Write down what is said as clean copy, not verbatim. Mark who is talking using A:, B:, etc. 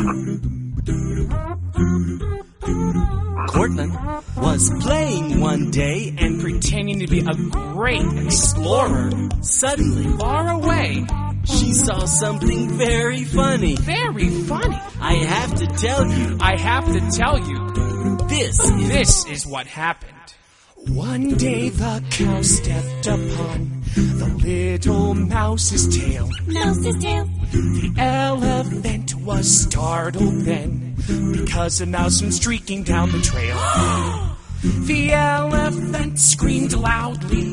A: Cortland was playing one day and
B: pretending to be a great explorer.
A: Suddenly,
B: Far away.
A: she saw something very funny.
B: Very funny.
A: I have to tell you,
B: I have to tell you, this is what happened. One day the cow stepped upon the little mouse's tail.
C: Mouse's tail.
B: The elephant was startled then, because a mouse went streaking down the trail. The elephant screamed loudly.